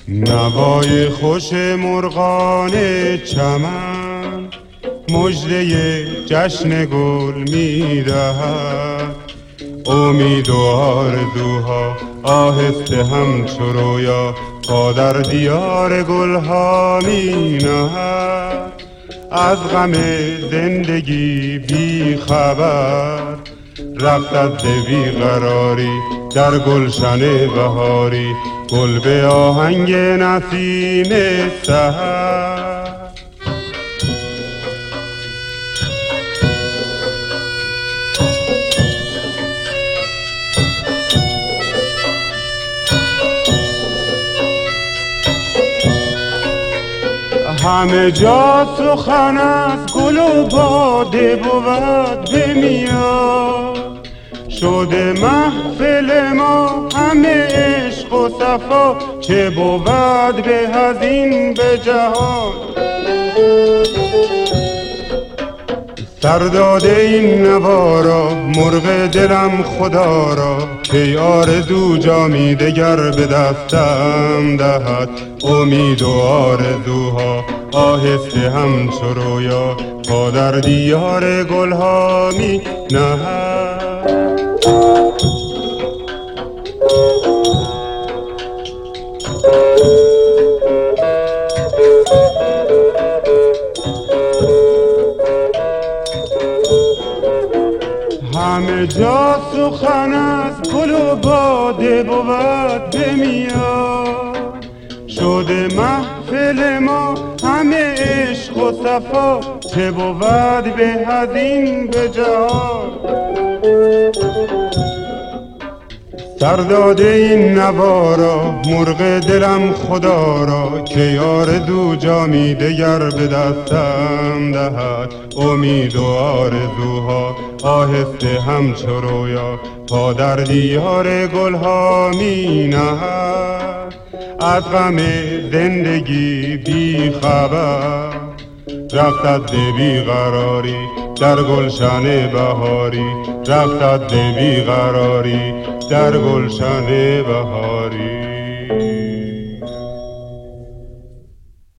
نوای خوش مرغان چمن مژده جشن گل می‌دهد. امید و آرزوها آهسته همچو رویا پا در دیار گلها می‌نهد. از غم زندگی بی خبر رفت از بیقراری در گلشن بهاری، گل به آهنگ نسیم سحر. همه جا سخن از گل و باده بود به میاد، شده محفل ما همه عشق و صفا، چه بود به از این به جهان. سر داده این نوارا مرغ دلم خدا را، که آرزو جامی دگر به دستم دهد. امید و آرزوها آهسته همچو رویا پا در دیار گلها می نهد. همه جا سخن از گل و باده بود به میاد، شده محفل ما همه عشق و صفا، چه بود به از این به جهان. سر داده این نوارا مرغ دلم خدا را، که آرزو جامی دگر به دستم دهد. امید و آرزوها آهسته همچو رویا پا در دیار گلها می نهد. از غم زندگی بی خبر رفت از بیقراری در گلشن بهاری، رفت از بیقراری در گلشن بهاری.